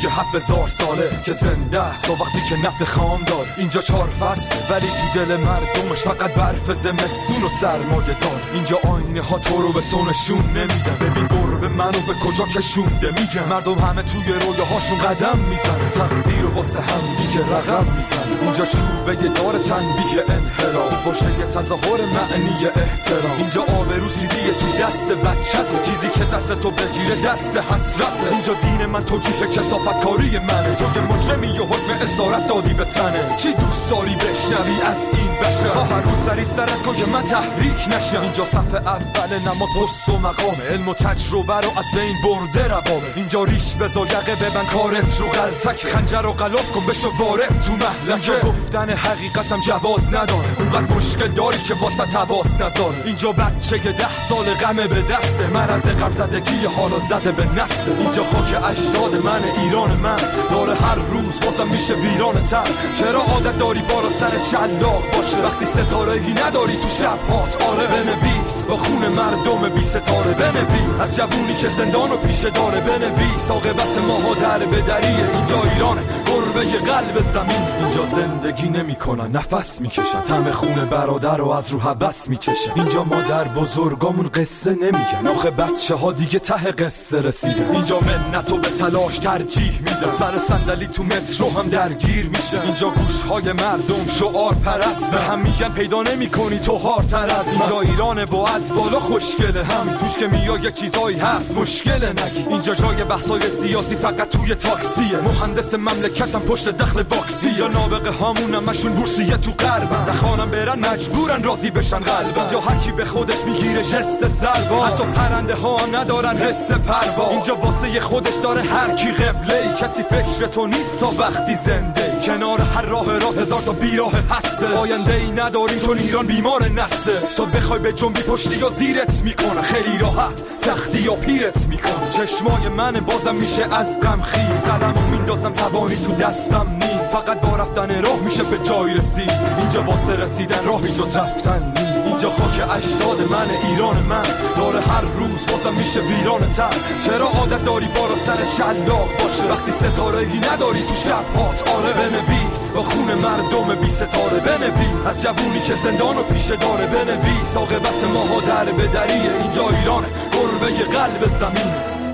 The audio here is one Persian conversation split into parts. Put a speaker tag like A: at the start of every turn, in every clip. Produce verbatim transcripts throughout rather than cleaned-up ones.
A: که هفت هزار ساله که زنده است. وقتی که نفت خام دار اینجا چهار فصل، ولی تو دل مردمش فقط برف زمستون و سرمایه دار. اینجا آینه ها تو رو به تو نشون نمیده. ببین گربه منو به کجا کشونده. میگه مردم همه توی رویاهاشون قدم میزنه، تقدیر و واسه هم دیگه رقم میزنه. اینجا چوبه دار تنبیه انحراف، پشته تظاهر معنی احترام. اینجا آبرو سیدیه تو دست بچته، چیزی که دست تو بگیره دست حسرته. اینجا دین من توجیه کثافت کاری منه، تو که مجرمی و حکم اسارت دادی به تنه. چی دوست داری بشنوی از این بشه؟ تا هر روز سری سرت کن که من تحریک نشم. اینجا صف اول نماز پست و مقامه، علم و تجربه رو از بین برده روامه. اینجا ریش بزا یقه ببن کارت رو غلطک، خنجر و غلاف کن بشو وارد تو محلکه. گفتن حقیقتم جواز نداره، اونقدر مشکل داری که واسه تواس نذاره. اینجا بچه ده سال غمه به دسته، مرض غم زدگی حالا زده به نسل. اینجا خاک اجداد من، ایران من داره هر روز بازم میشه ویران تر. چرا عادت داری بالا سر شلاق باشه وقتی ستاره‌ای نداری تو شب هات؟ آره بنویس با خون مردم بی ستاره، بنویس از جوونی که زندان و پیشه داره، بنویس عاقبت ماها در بدریه. اینجا ایران گربه قلب زمین، اینجا زندگی نمیکنن نفس میکشن، طعم خون برادر رو از رو هوس میچشن. اینجا مادر بزرگامون قصه نمیگن، آخه بچه ها دیگه ته قصه رسیدن. اینجا منتو به تلاش ترجیح میدن، سر صندلی تو مترو هم درگیر میشن. اینجا گوشهای مردم شعار پرست، به هم میگن پیدا نمیکنی تو هارتر از. اینجا ایرانه و از بالا خوشگله، هم توش که میای یه چیزایی هست مشکله نگی. اینجا جای بحثای سیاسی فقط توی تاکسیه، مهندس مملکتم پشت دخل باکسی. یا نابغه هامون همشون بورسیه تو غربن، نخوانم برن مجبورن راضی بشن قلبن. اینجا هر کی به خودش میگیره جست سلوا، حتی پرنده ها ندارن حس پروا. اینجا واسه خودش داره هر کی قبله، کسی فکر تو نیست تا وقتی زنده. کنار هر راه راست هزار تا بیراه هسته، آینده ای نداریم چون ایران بیمار نسته. تو بخوای به جنبی پشتی یا زیرت میکنه، خیلی راحت سختی یا پیرت میکنه. چشمای من بازم میشه از غم خیز، قلمو میندازم توانی تو دستم نیم. فقط با رفتن راه میشه به جای رسید، اینجا واسه رسیدن راهی جز رفتن نیم. اینجا خاک اجداد من، ایران من داره هر روز بازم میشه ویران تر. چرا عادت داری بالا سر شلاق باشه وقتی ستاره‌ای نداری تو شب هات؟ آره بنویس با خون مردم بی ستاره، بنویس از جوونی که زندان و پیشه داره، بنویس عاقبت ماها در بدریه. اینجا ایران گربه قلب زمین.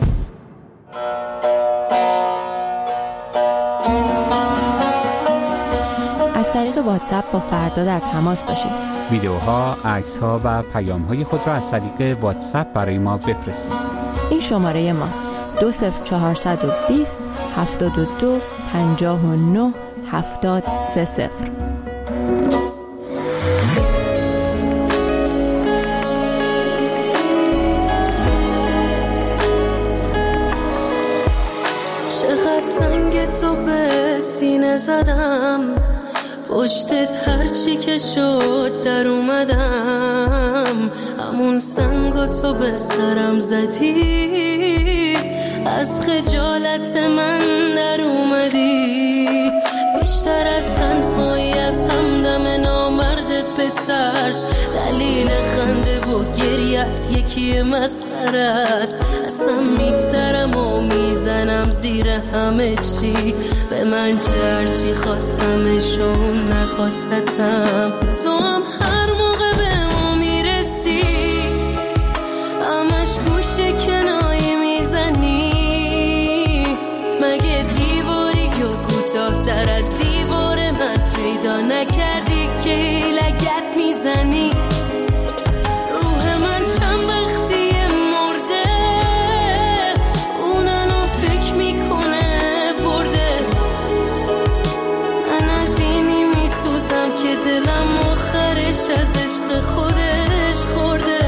B: از طریق واتساپ با فردا در تماس باشید.
C: ویدیوها، عکس‌ها و پیام‌های خود را از طریق واتساپ برای ما بفرستید.
B: این شماره ماست: دو صفر چهارصد و بیست هفتاد و دو پنجاه و نه هفتاد سه صفر.
D: چقدر سنگ تو به سینه زدم، پشتت هرچی که شد در اومدم. همون سنگو تو به سرم زدی، از خجالت من در اومدی. بیشتر از تنهایی از همدم نامردت بترس، دلیل خنده و گریت یکی مسخره است. اصلا میگذرم و میزنم زیر همه چی، به من چرچی خواستمشون نخواستم. تو هم هر موقع به ما میرسی، همش گوشه کنایی میزنی. مگه دیواری یا کوتاه تر از دیوار من پیدا نکردی که لگت میزنی؟ روح من چند وقتی مرده، اونانو فکر میکنه برده. من از اینی میسوزم که دلم آخرش از عشق خودش خورده.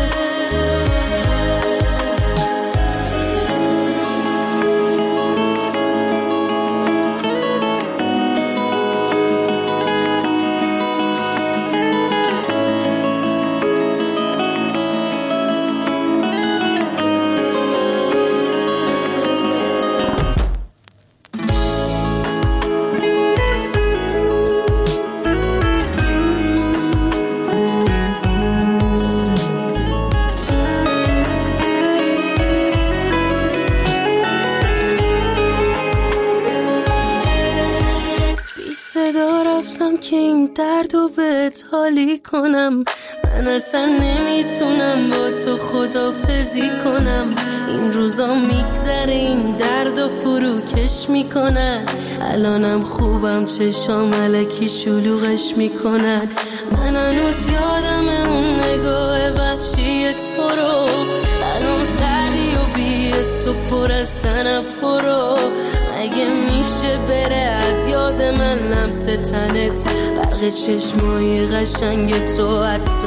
D: صدا رفتم که این دردو بهت حالی کنم. من اصلا نمیتونم با تو خدافزی کنم. این روزا میگذره این دردو فروکش میکنن. الانم خوبم چشام الکی شلوغش میکنن. من هنوز یادم اون نگاه وحشی تو رو. الان سردی و بی‌حس و پر از تنفر. مگه میشه بره از یاد من لمس تنت، برق چشمای قشنگ تو، حتی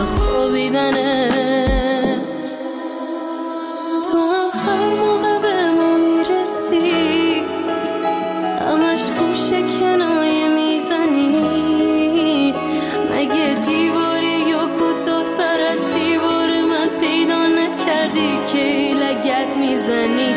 D: خوابیدنت. تو هم هر موقع به ما میرسی همش گوشه کنایه میزنی. مگه دیواری یا کوتاه‌تر از دیوار من پیدا نکردی که لگد میزنی؟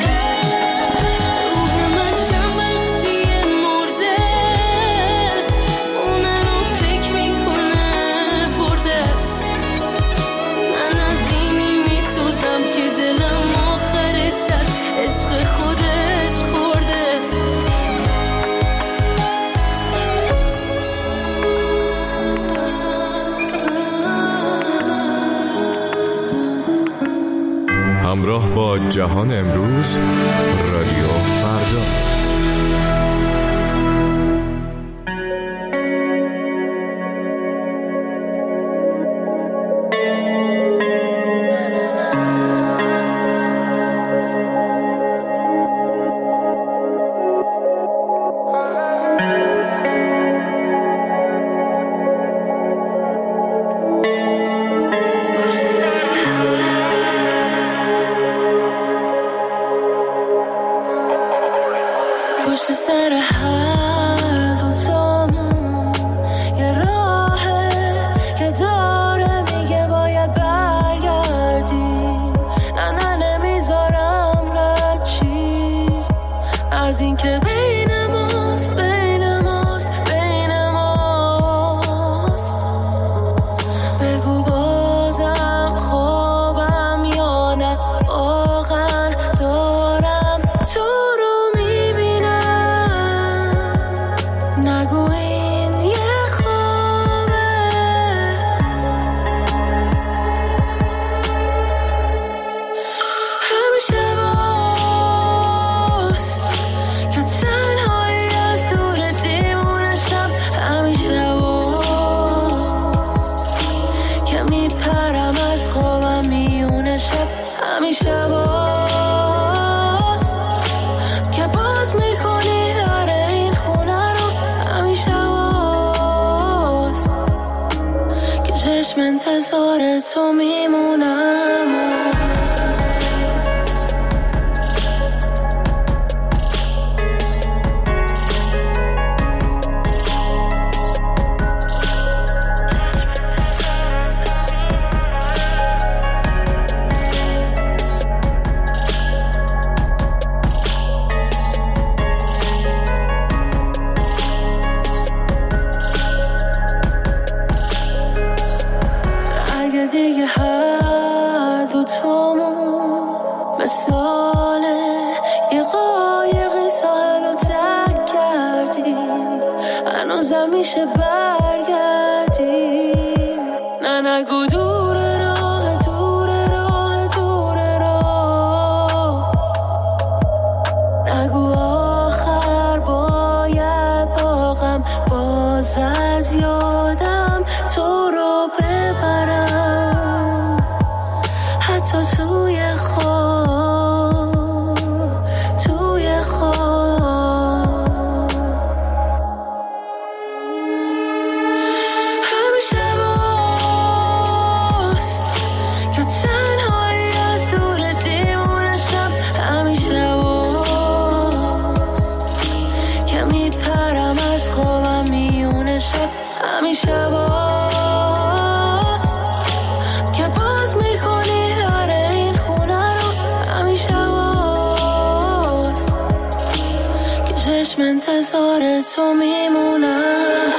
E: همراه با جهان امروز، رادیو فردا.
D: پشت سر هر دوتامون یه راهه که داره میگه باید برگردیم. نه نه نمیذارم رد چی از این که بین ماست، بین ماست، بین ماست. بگو بازم خوابم یا نه، واقعا دارم تو رو. نگو این یه خوابه، همیشه باست که تنهایی از دور دیوونشم. همیشه باست که میپرم از خوابم میونه شب. همیشه باست که باز میکنی داره این خونه رو. همیشه باست که چشم انتظار تو میمونم. دیگه هر دوتامون مثال یه قایقی ساحل رو ترک کردیم. هنوزم میشه برگردیم. نه نگو دور راه، دور راه، دور راه. نگو آخر باید باغم باز از یادم تو رو ببرم، حتی توی خواب، توی خواب. همیشه باست که تنهایی از دور دیوونشم. همیشه باست که میپرم از خوابم میونه شب. همیشه باست که باز میکنی داره این خونه رو. همیشه باست که چشم انتظار تو میمونم.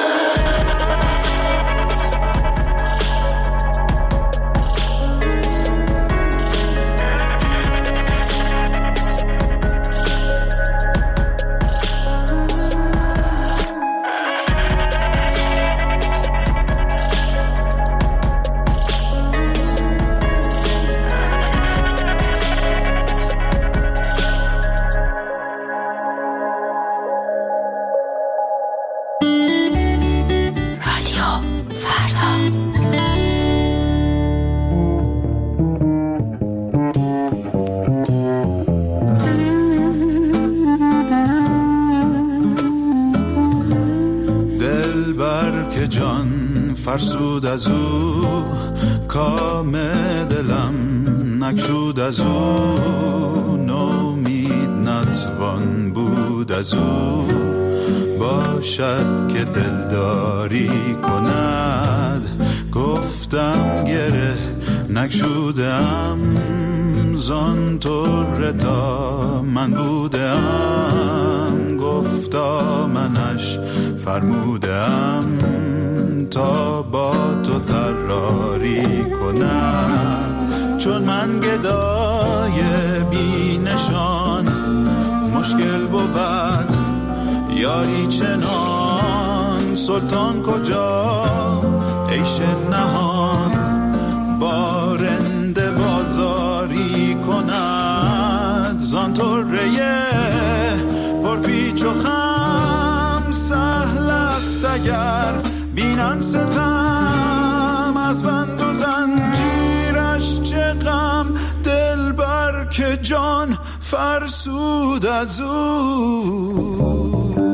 F: دلبر که جان فرسود از او، کام دلم نگشود از او، نومید نتوان بود از او، باشد که دلداری کند. گفتم گره نگشودم زان طور تا من بودم، گفتا منش فرمودم تا با تو طراری کنم. چون من گدای بی نشان مشکل بود یاری چنان، سلطان کجا عیش نهان بارنده بازاری کند. زان طره پر پیچ و خم سهل است اگر بینم ستم، از بند و زنجیرش چه غم، دلبر که جان فرسود از او.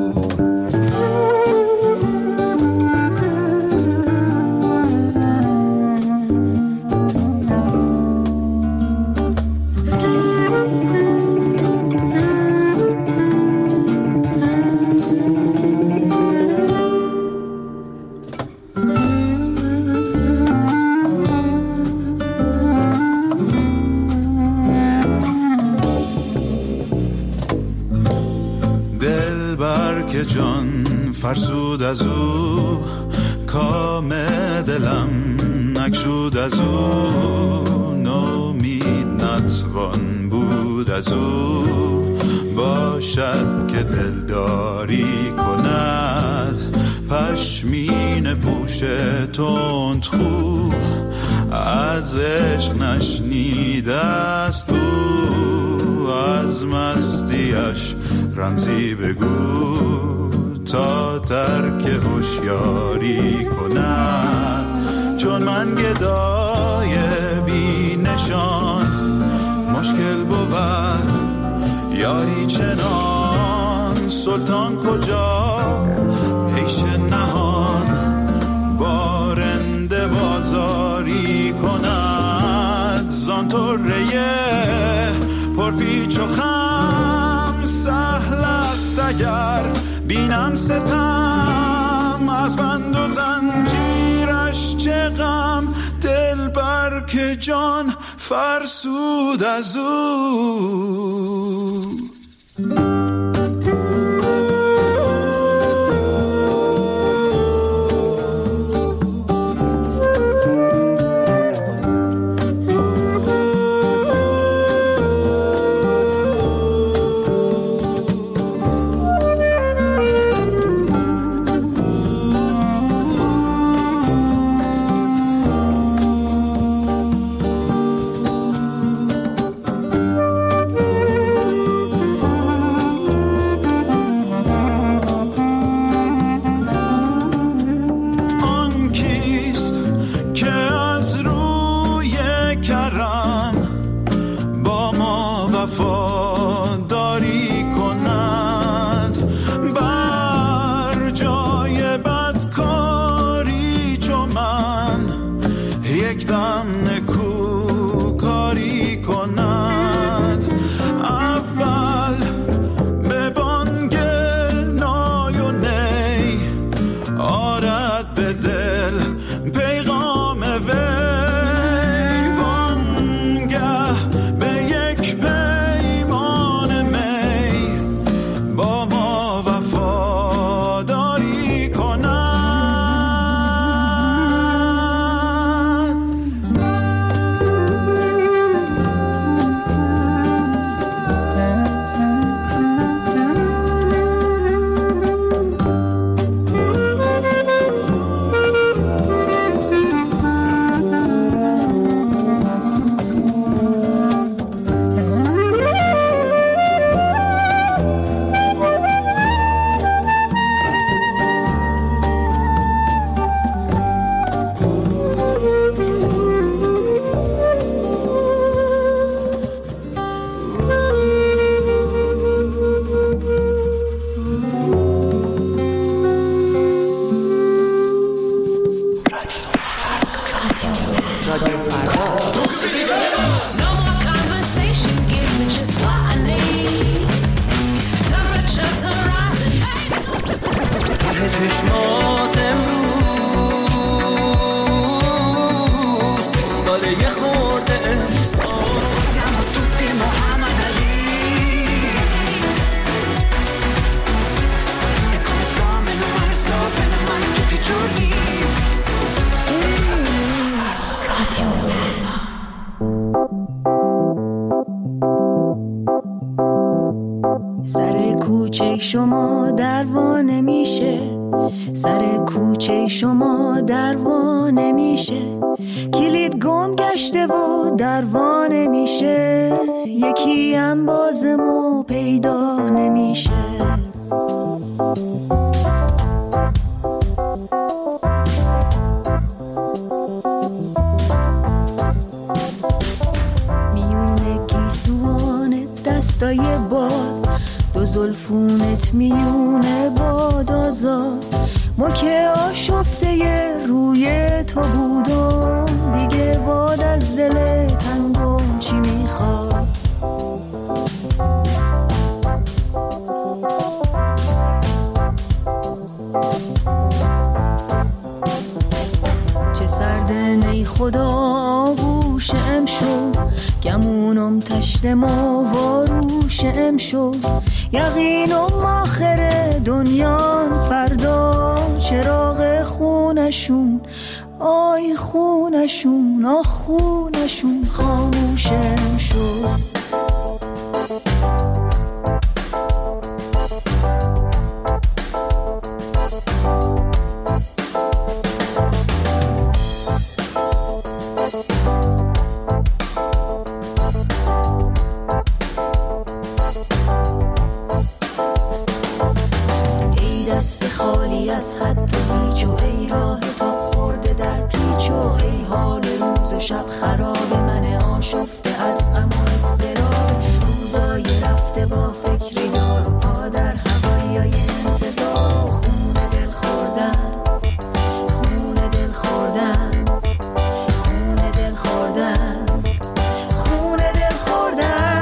F: که جان فرسود از او، کام دلم نگشود از او، نومید نتوان بود از او، باشد که دلداری کند. پشمین پوش تند خو از عشق نشنیده است او، از مستیش رمزی بگو تا ترک هوشیاری کند. چون من گدای بی نشان مشکل بود یاری چنان، سلطان کجا عیش نهان بارنده بازاری کند. زان طره پر پیچ و خم سهل است اگر بینم ستم، از بند و زنجیرش چه غم، دلبر که جان فرسود از او.
B: رادیو فردا.
G: چشمات امروز دنباله یه خورده احساس siamo tutti Muhammad Ali e come sto meno male sto bene male tutti i giorni رادیو فردا.
D: سر کوچه شما دروا نمیشه، سر کوچه شما دروا نمیشه، کلید گم گشته و دروا نمیشه، یکی هم بازمو پیدا نمیشه. میونه گیسوان دستای باد، دو زلفونت میونه باد آزاد، ما که آشفته روی تو بودم، دیگه باد از دل تنگم چی میخواد. چه سرده نی خدا آغوش ام شو، گمونم تشتم واروش ام شو، یقینم آخر دنیان فردا، چراغ خونشون آی خونشون آ خونشون خاموشم شد. خالی از حد و هیچ و ای راه تا خورده در پیچ و ای حال روز و شب خراب، من آشفته از غم و اضطراب، روزای رفته با فکر یار و پا در هوایی انتظار، خون دل خوردن خون دل خوردن خون دل خوردن خون دل خوردن.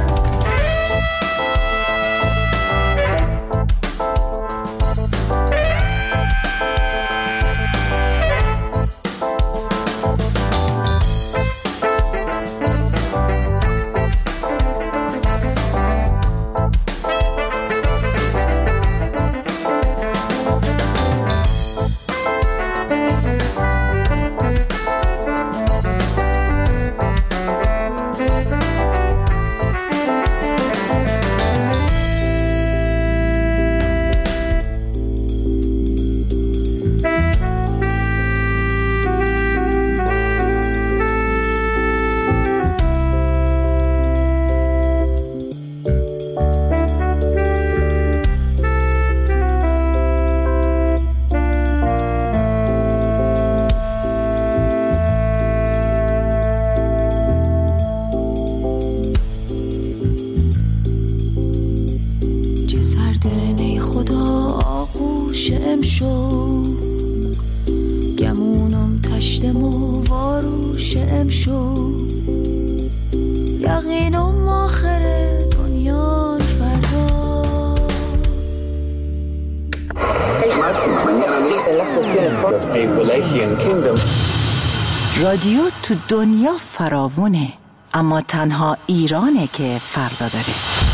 H: رادیو تو دنیا فراوونه، اما تنها ایرانه که فردا داره.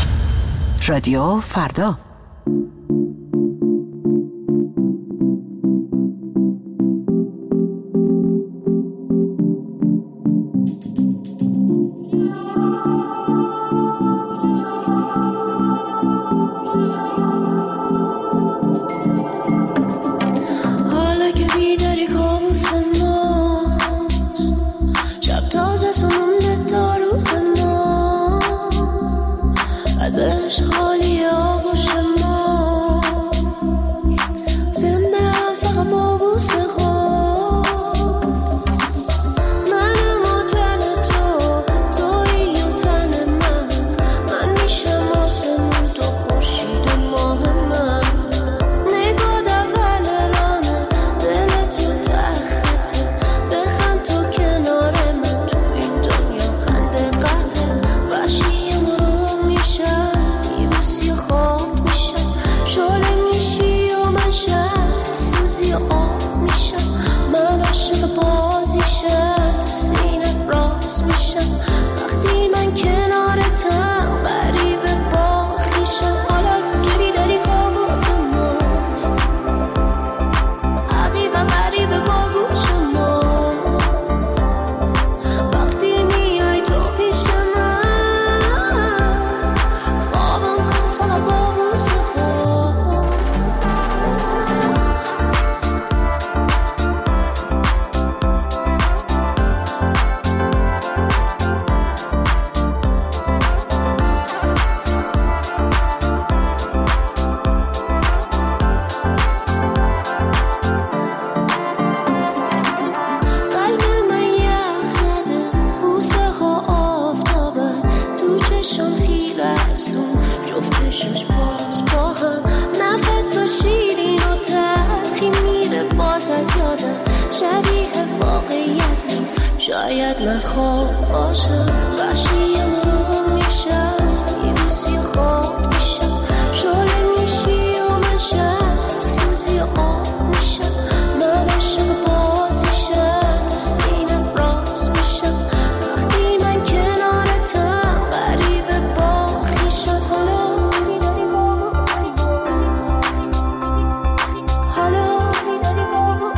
H: رادیو فردا.
D: خالی آغوش ما سوزی آب میشم، من عاشق بازیشم، تو سینه راز میشم وقتی من کنارتم، غریبه با خیشم. حالا که بیداری کابوس ماست، عقیقا غریبه با گوش ما، وقتی میای تو پیش من خوابم کن فقط با بوسه ها. شاید من خواب باشم، وحشی امون میشم، میبوسی خواب میشم، شعله میشی و من شم، سوزی آب میشم، من عاشق بازیشم، تو سینه راز میشم وقتی من کنارتم، غریبه با خیشم. حالا میداری با حالا میداری با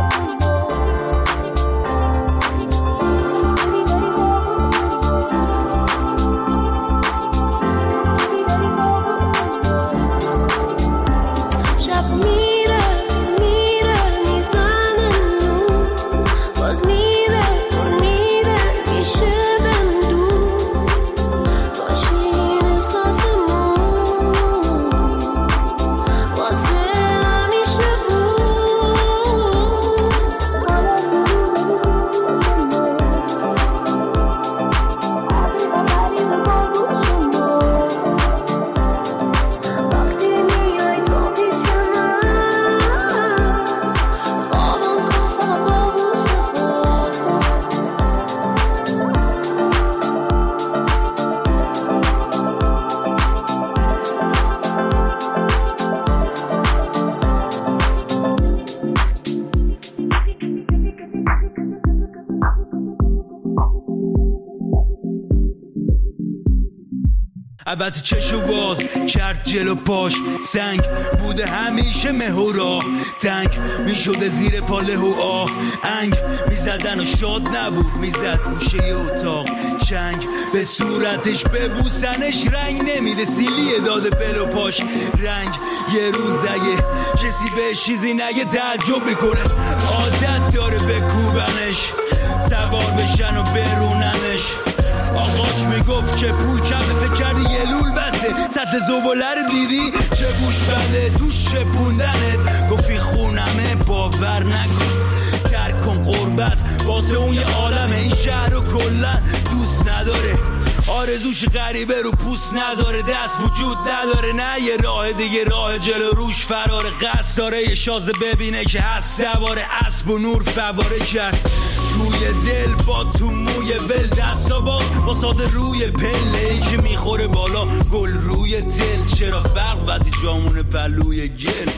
I: البته چشو باز کرد جلو پاش، سنگ بوده همیشه مهورا، تنگ میشده زیر پاله و آه، انگ میزدن و شاد نبود، میزد گوشه اتاق، چنگ به صورتش ببوسنش رنگ نمیده، سیلیه داده بلو پاش رنگ. یه روز اگه کسی به چیزی نگه تعجب میکنه، عادت داره بکوبنش، سوار بشن و بروننش. آقاش میگفت که پول کمه، فکر کردی یه لول بسته، سطح زباله رو دیدی چه بوش بنده توش چپوندنت، گفتی خونمه باور نکن، ترک کن قربت واسه اون یه عالمه، این شهر رو کلن دوست نداره، آرزوش غریبه رو پوست نداره، دست وجود نداره، نه یه راه دیگه راه جلو روش فراره، قصد داره یه شازده ببینه که هست سواره اسب و نور فواره کرد توی دل با تو موی ول، دستا با با ساده روی پله ای که میخوره بالا گل روی تل، چرا فرق وقتی جامون پلوی گل.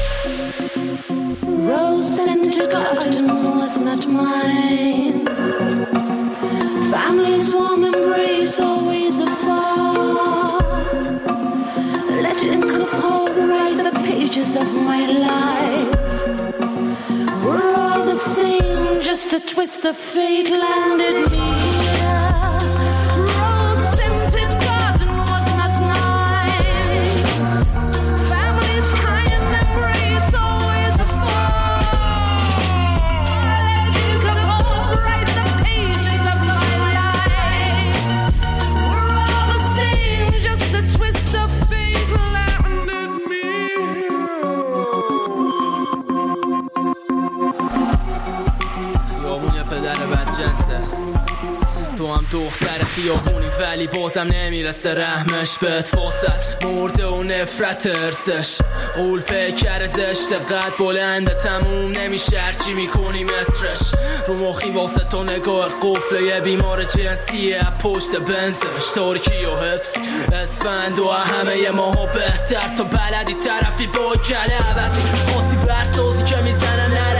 D: Rose scented garden was not mine, family's warm embrace always afar, let him come home, write the pages of my life, we're all the same, just a twist of fate landed me here. Rose scented garden was not mine, family's kind embrace always afar, let him come home, write the pages of my life, we're all the same, just a twist of fate landed me
J: خیابون یه پدر بدجنسه، تو هم دختر خیابونی ولی بازم نمیرسه رحمش بهت، فاصل مرده و نفرت ارسش، قول پیکر زشت قد بلنده تموم نمیشه هرچی میکنی مترش، رو مخی واسه تو نگاه قفله یه بیمار جنسیه پشت بنزش، ترکی و حفظ اسفند و همه یه ماها بهتر، تو بلدی طرفی با کله عوضی خاصی برسازی که میزنن نره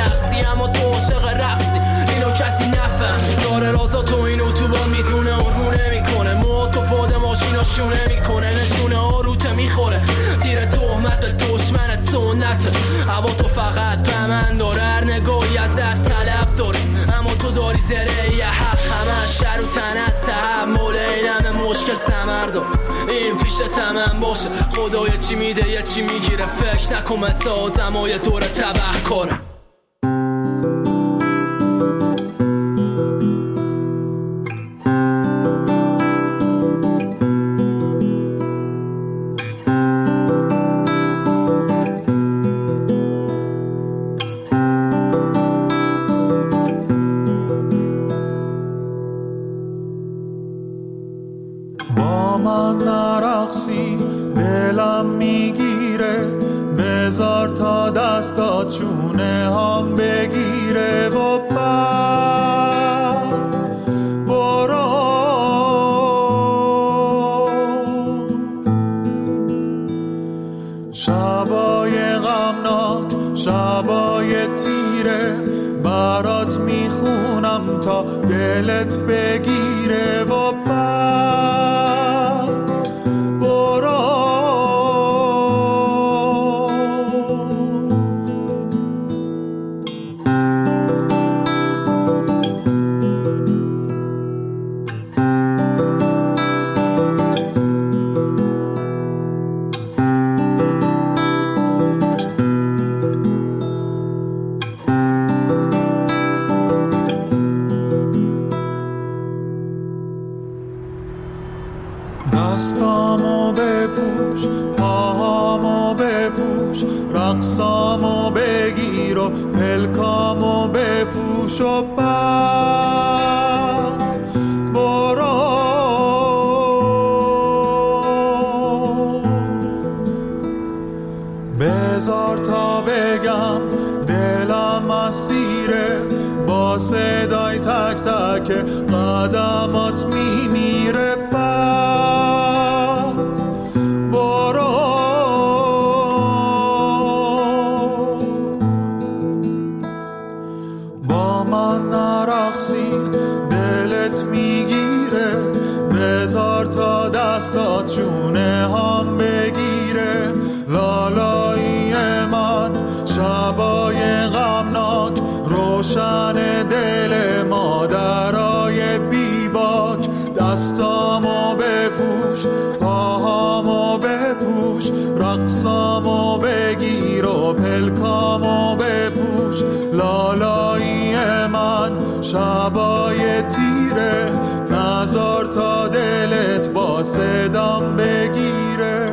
J: دیوونشونه میکنه نشونه آروته میخوره تیر تهمت به دشمن سنت هوا تو فقط به من داره هر نگاهی ازت طلب داره اما تو داری زره یه حق همه شر و تنت تحمل این همه مشکل ثمر دار این پیش تمام باشه خدای چی میده یه چی میگیره فکر نکن مثل آدمای دور تبه کاره
F: با من نرقصی دلم میگیره بذار تا دستات چونه هم بگیره و بعد برو شبای غمناک شبای تیره برات میخونم تا دلت بگیره و بعد برو دستامو بپوش پاهامو بپوش رقصامو بگیر و پلکامو بپوش و بعد برو بذار تا بگم دلم اسیره با صدای تک تک قدمات میمیره بعد برو با من نرقصی دلت میگیره بذار تا دستات چونه هم بگیره لالایی من شبای غمناک روشن دل مادرای بیباک دستامو بپوش پاهامو بپوش رقصامو بگیر و پلکامو بپوش لالایی من شبای تیره نذار تا دلت با صدام بگیره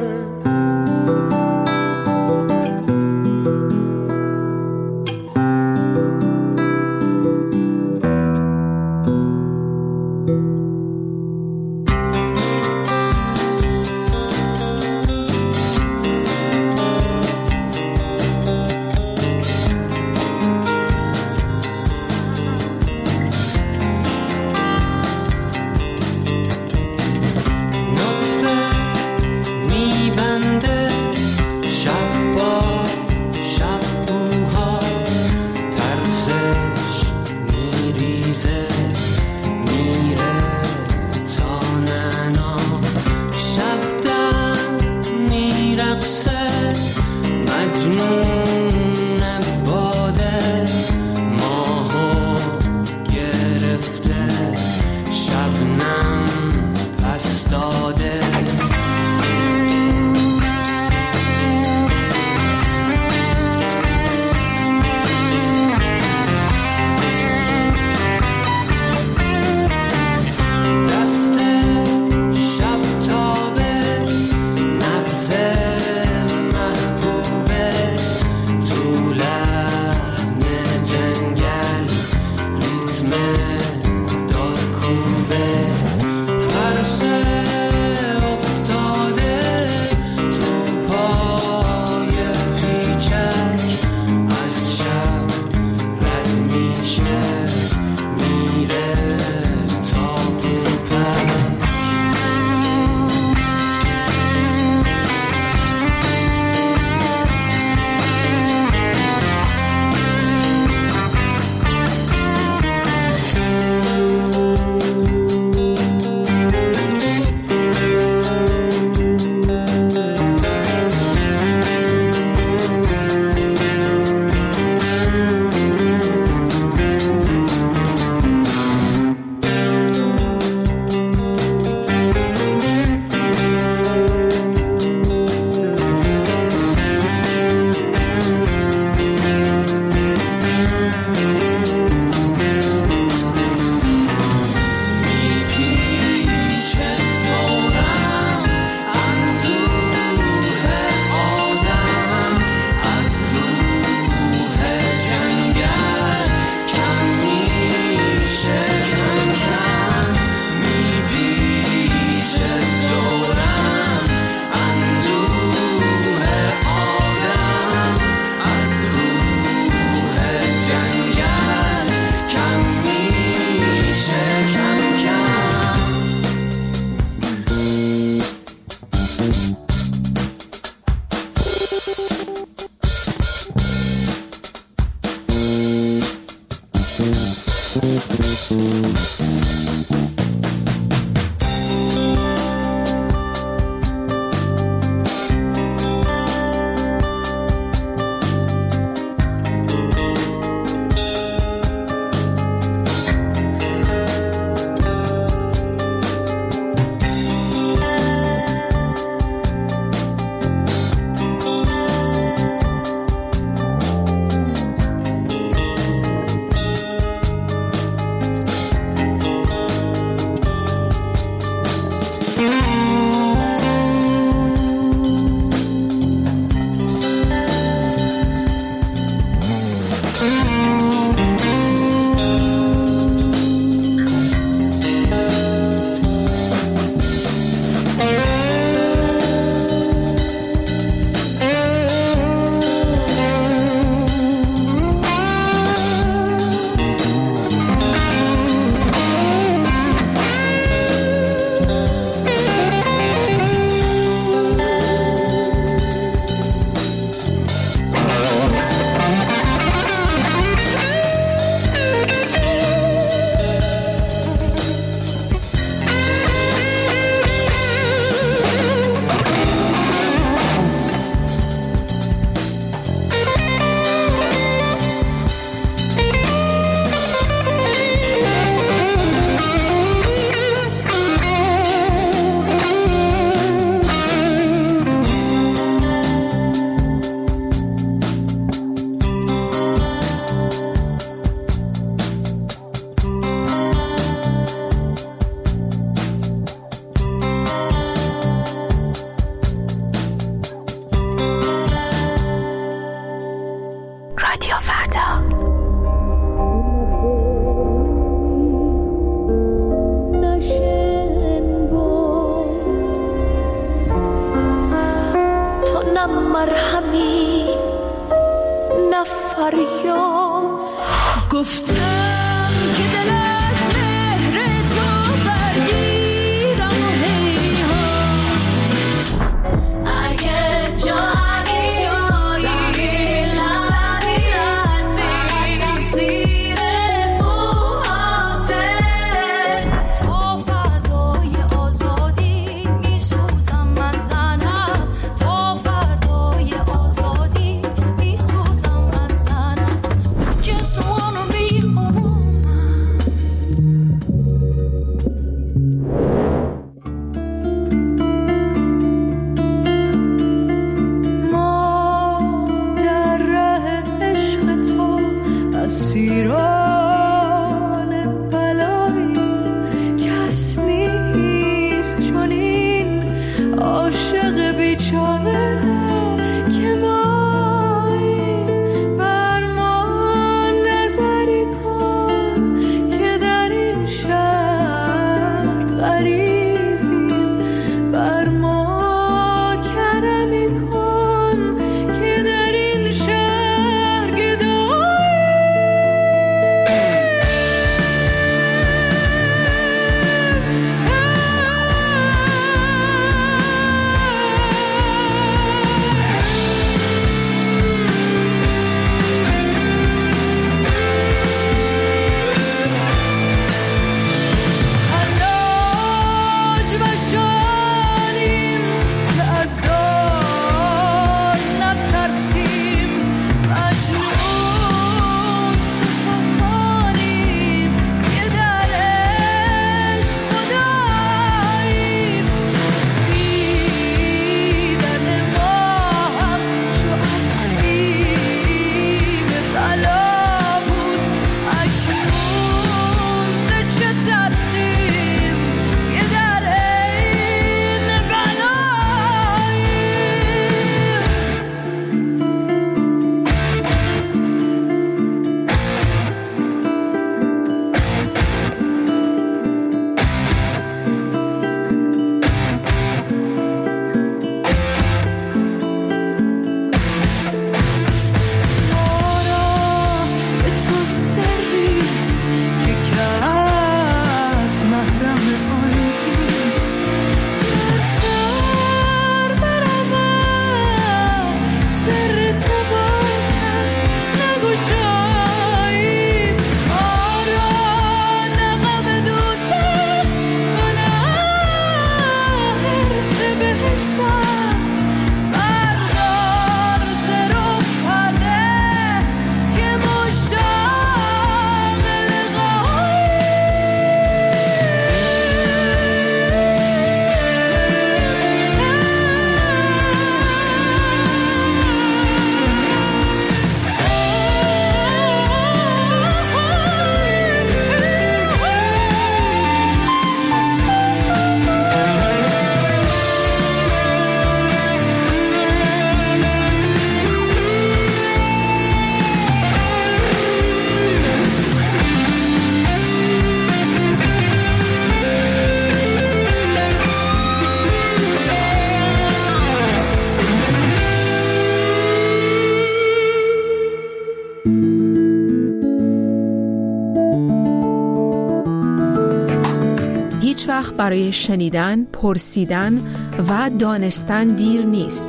B: هیچ وقت برای شنیدن، پرسیدن و دانستن دیر نیست.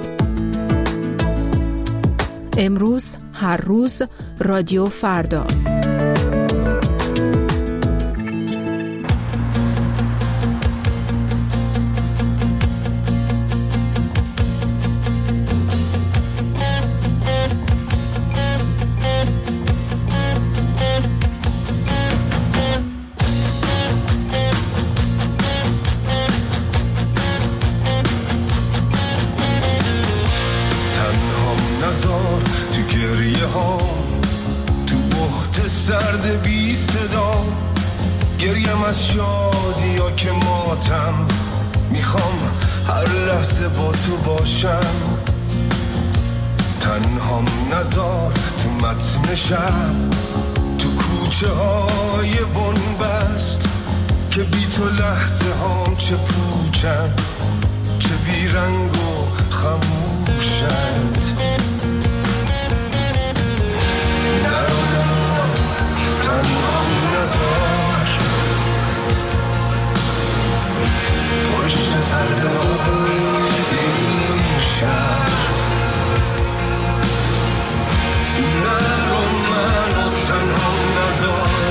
B: امروز، هر روز، رادیو فردا.
K: سرد بی صدا گریم از شادی ها که ماتم، میخوام هر لحظه با تو باشم. تنهام نزار تو متن شب، تو کوچه های بنبست که بی تو لحظه هام چه پوچن، چه بی رنگ و خموشند. تنهام نزار پشت پرده این شهر، نرو منو تنهام نزار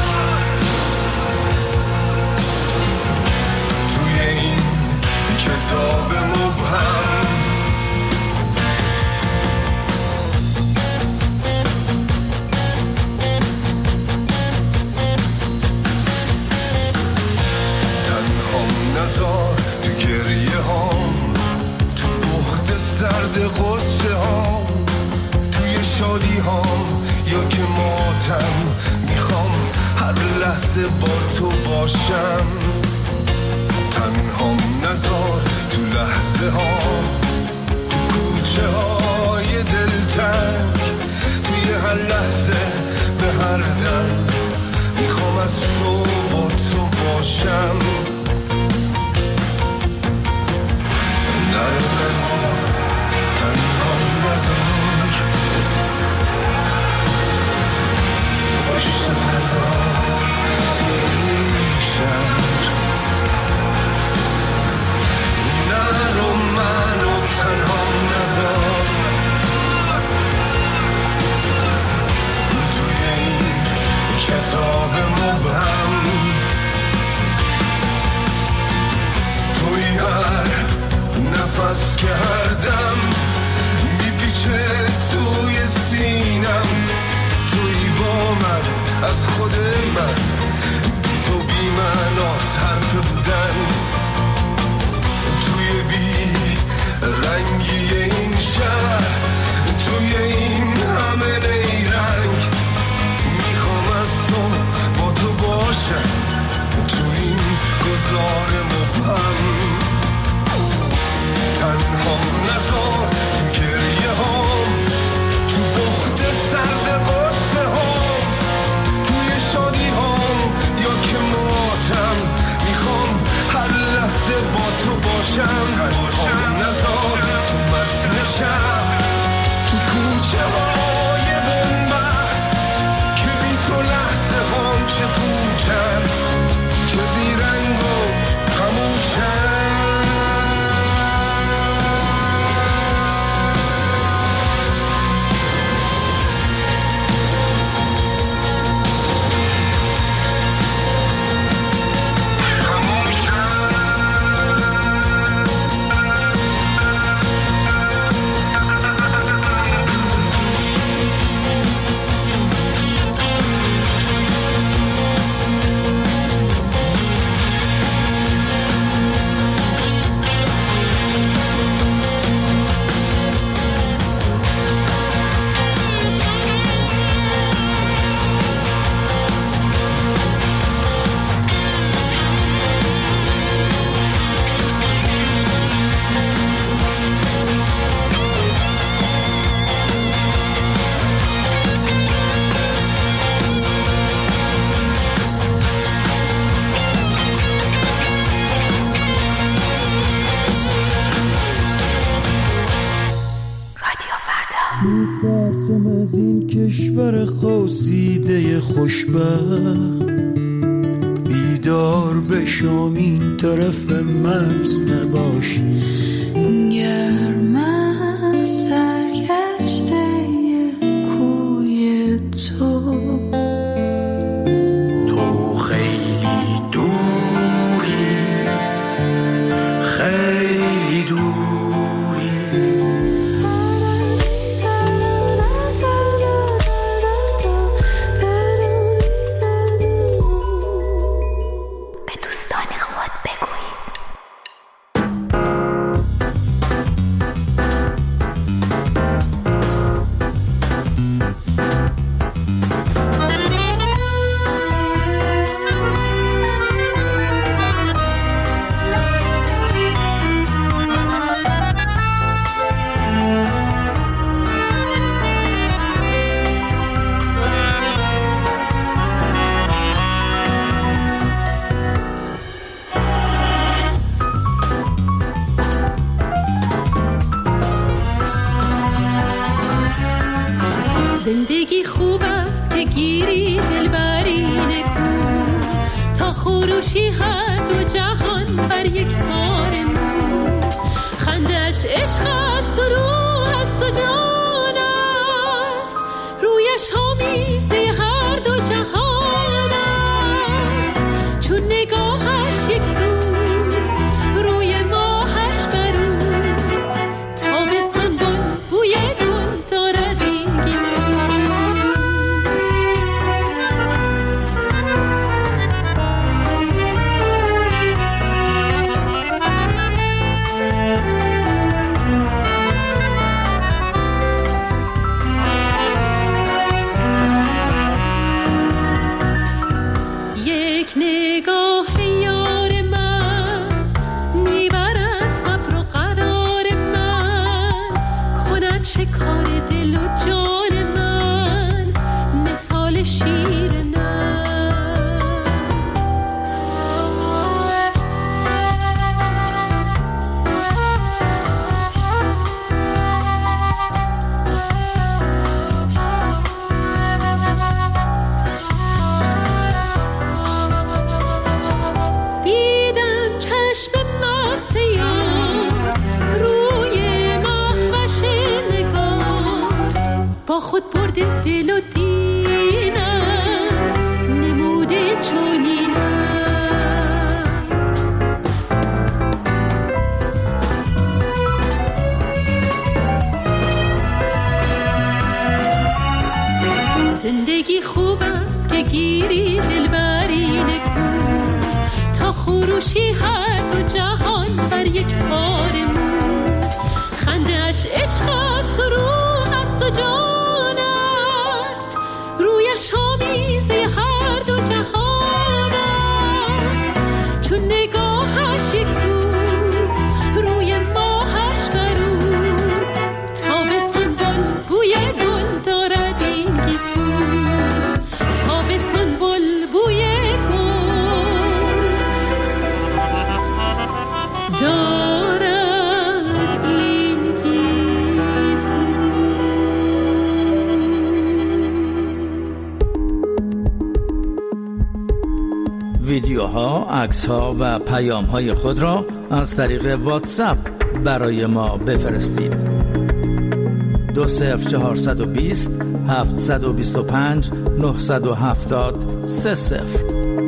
K: توی این کتاب مبهم. نزار تو گریه هام، تو بخت سرد غصه هام، توی شادی هام یا که ماتم، میخوام هر لحظه با تو باشم. تنهام نزار تو لحظه هام، تو کوچه های دلتنگ، توی هر لحظه به هر دم، میخوام از تو با تو باشم. تنهام نزار پشت پرده این شهر، نرو منو تنهام نزار توی این کتاب مبهم. توی هر نفس که هر دم میپیچه توی سینم، توی با من از خود من، بی تو بی معناست حرف بودن. توی بی رنگی این شهر، توی این همه نیرنگ، میخوام از تو با تو باشم توی این گذار مبهم. تنهام نزار تو گریه هام، تو بخت سرد غصه هام، توی شادی هام یا که ماتم، میخوام هر لحظه با تو باشم. تنهام نزار تو متن شب، تو کوچه های بنبست که بی تو لحظه هام چه پوچند، چه بی رنگ و خموشند.
L: میترسم از این کشور خواسیده خوشبخت، بی
F: بیدار بشم این طرف مرز نباش.
D: گرم سرگشته کوی تو،
F: تو خیلی دوری، خیلی دوری.
L: به دوستان خود بگویید.
D: زندگی خوب است که گیری دلبری نکو، تا خروشی هر دو جهان بر یک تار مو. خندش عشق است و روح است و جان است، رویش آمیزه هر دو جهان است. چون نگاهش یک سو، روی ماهش برو، تابستان بن بوی گل دارد این گیسو. یک نگاه یار من میبرد صبر و قرار من، کند شکار دل و جان من مثال شیر نر. دیدم چشم مست یار روی مهوش نگار، با خود برده دل و دینم نموده چونینم. زندگی خوب است که گیری دلبری نکو، تا خروشی هر دو جهان بر یک تار مو. خندش عشق است و روح است و جان است، رویش آمیزه هر دو جهان است. چون نگاهش یک سو، روی ماهش برو، تابستان بن بوی گل دارد این گیسو. تابستان بل بوی گل دارد این گیسو.
M: ویدیوها، عکس‌ها و پیام‌های خود را از طریق واتساپ برای ما بفرستید. دو صفر چهارصد و بیست هفتصد و بیست و پنج نهصد و هفتاد سه صفر.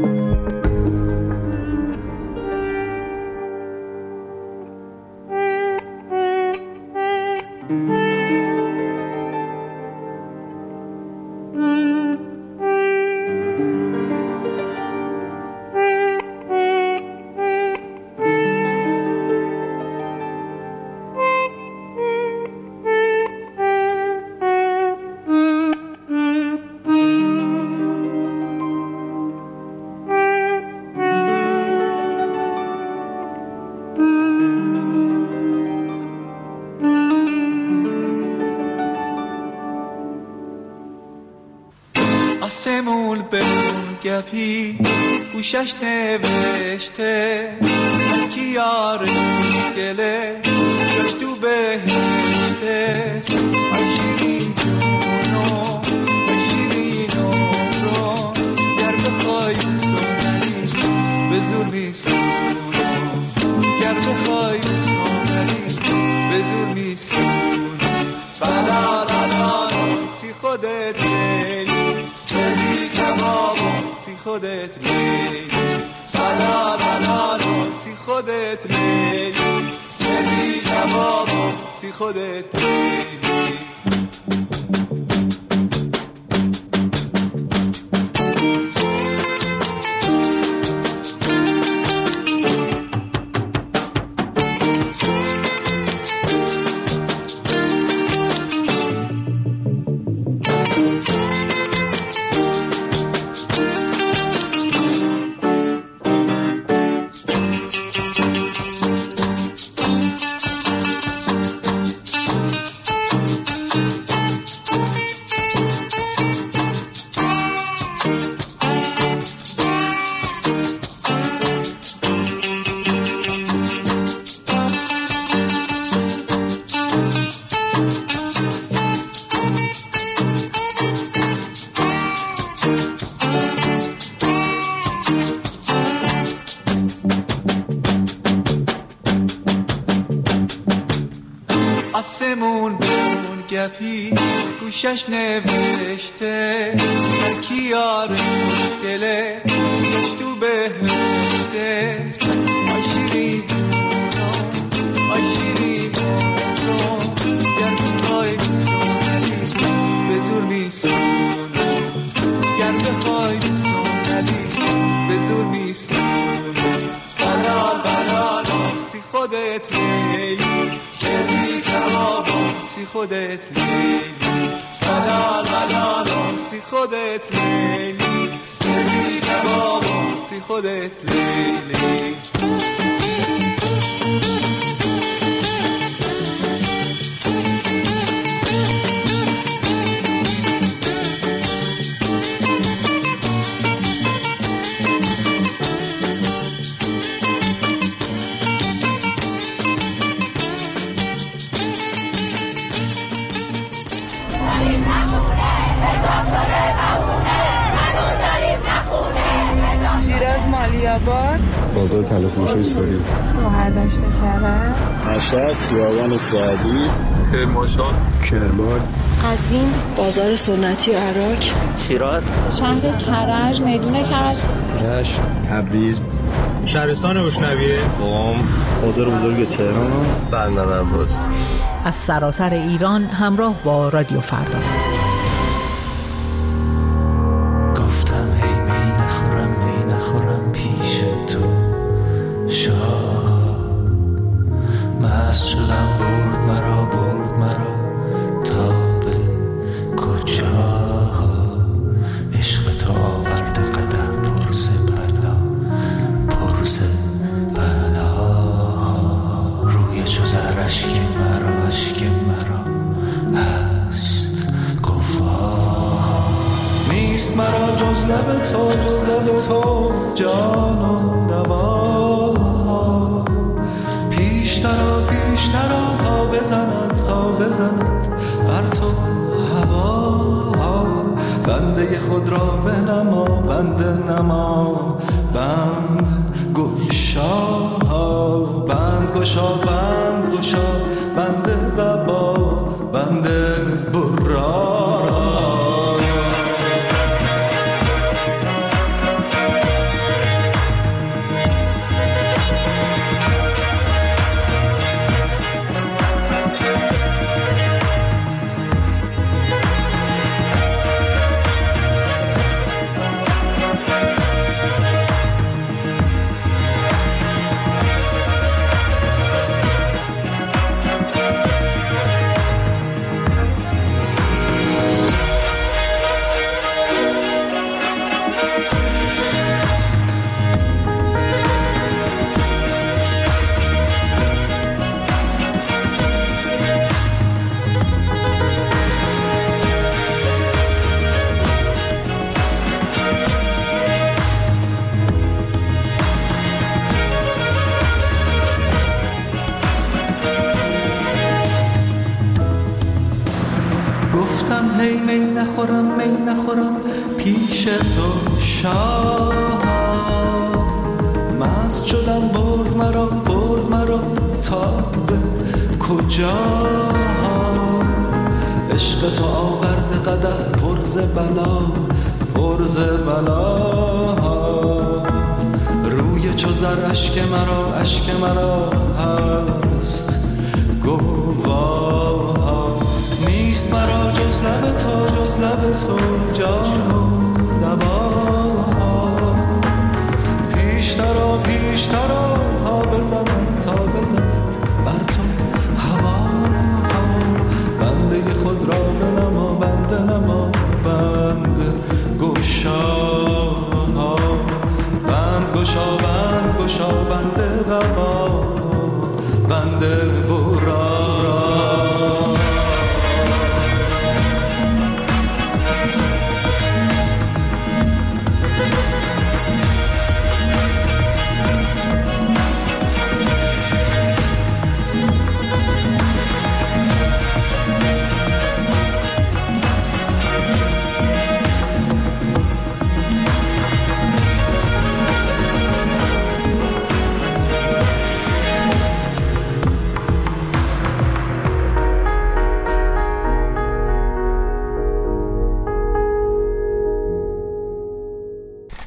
F: آسمون به اون گپی گوشش نوشته، کی یار گله جاش تو بهشته. شیرین جونو شیرین عمرو گر بخوای سنری زور میسونم گر بخوای بسامری به زور میسونم بلا بلا سی خودت لیلی بدی کبابا سی خودت لیلی بلا بلا سی خودت لیلی بدی کبابا سی خودت لیلی آسمون بون گپی گوشش نوشته هر کی یار مشکله گوش تو بهشته آشیری آشیری گر بخوای بسونلی به زور میسونم گر بخوای بسونلی به زور میسونم بلال بلال سی خودت لیلی بدی کبابا سی خودت لیلی بلال بلال سی خودت لیلی بدی کبابا سی خودت لیلی
N: بازار تلفروشی سوری
O: مهردشت کرد
N: مشهد خیابان سعدی
P: کرمانشاه
N: کرمان
O: قزوین بازار سنتی عراق
Q: شیراز
O: شهر کرج میدون کرج
N: رشت تبریز
P: شهرستان بشنویه
N: قم بازار بزرگ تهران بندر عباس
H: از سراسر ایران همراه با رادیو فردا.
F: خود را به نما بند نما بند گشا بند گشا بند گشا بند قبا بند برا هی می نخورم می نخورم پیش تو شاه مست شدم برد مرا برد مرا تا به کجا عشق تو آورده قدح پرز بلا پرز بلا روی چو زر اشک مرا اشک مرا هست گواه نیست مرا جز لب تو جز لب تو جان و دوا پیشترا پیشترا تا بزند تا بزند بر تو هوا بنده خود را بنما بنده نما بند گشا بند گشا بند گشا بنده غوا